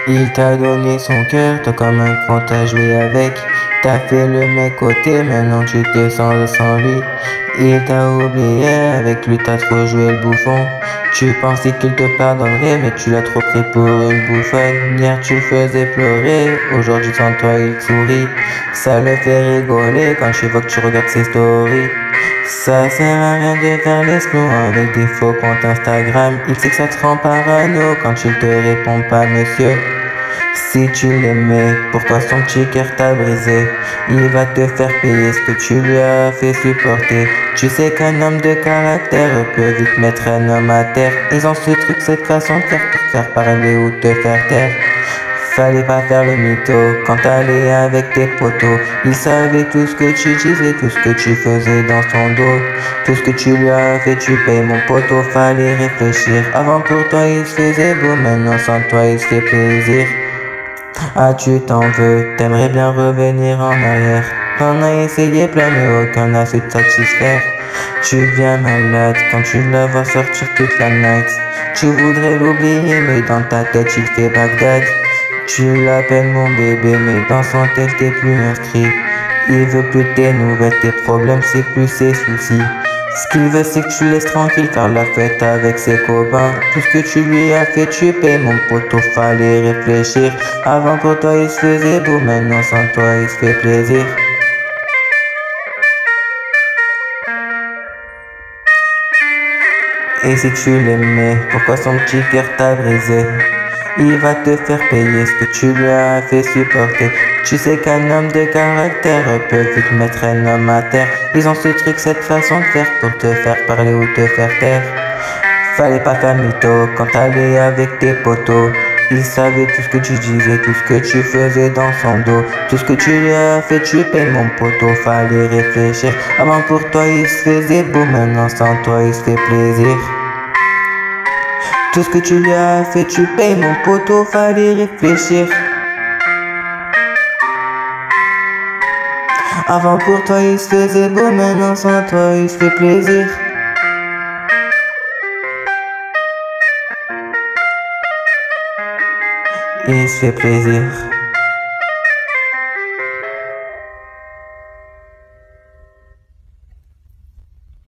Il t'a donné son cœur, toi comme un con t'as joué avec. T'as fait le mec côté, maintenant tu te sens sans lui. Il t'a oublié, avec lui t'as trop joué le bouffon. Tu pensais qu'il te pardonnerait, mais tu l'as trop pris pour une bouffonne. Hier tu le faisais pleurer, aujourd'hui sans toi il sourit. Ça le fait rigoler quand je vois que tu regardes ses stories. Ça sert à rien de faire l'escroc avec des faux comptes Instagram. Il sait que ça te rend parano quand il te répond pas monsieur. Si tu l'aimais, pourquoi son petit cœur t'a brisé? Il va te faire payer ce que tu lui as fait supporter. Tu sais qu'un homme de caractère peut vite mettre un homme à terre. Ils ont ce truc, cette façon de faire pour faire parler ou te faire taire. Fallait pas faire le mytho quand t'allais avec tes potos. Il savait tout ce que tu disais, tout ce que tu faisais dans son dos. Tout ce que tu lui as fait, tu payes mon poteau. Fallait réfléchir. Avant pour toi il se faisait beau, maintenant sans toi il se fait plaisir. Ah tu t'en veux, t'aimerais bien revenir en arrière. T'en as essayé plein mais aucun n'a su te satisfaire. Tu deviens malade quand tu la vois sortir toute la night. Tu voudrais l'oublier mais dans ta tête il fait Bagdad. Tu l'appelles mon bébé mais dans son tête t'es plus inscrit. Il veut plus tes nouvelles, tes problèmes c'est plus ses soucis. Ce qu'il veut c'est que tu laisses tranquille faire la fête avec ses copains. Tout ce que tu lui as fait tu payes mon poteau, fallait réfléchir. Avant pour toi il se faisait beau, maintenant sans toi il se fait plaisir. Et si tu l'aimais, pourquoi son petit cœur t'a brisé? Il va te faire payer ce que tu lui as fait supporter. Tu sais qu'un homme de caractère peut vite mettre un homme à terre. Ils ont ce truc, cette façon de faire pour te faire parler ou te faire taire. Fallait pas faire mytho quand t'allais avec tes potos. Il savait tout ce que tu disais, tout ce que tu faisais dans son dos. Tout ce que tu lui as fait, tu payes mon poteau. Fallait réfléchir. Avant pour toi il se faisait beau, maintenant sans toi il se fait plaisir. Tout ce que tu lui as fait, tu payes mon poteau, fallait réfléchir. Avant pour toi il se faisait beau, maintenant sans toi il se fait plaisir. Il se fait plaisir.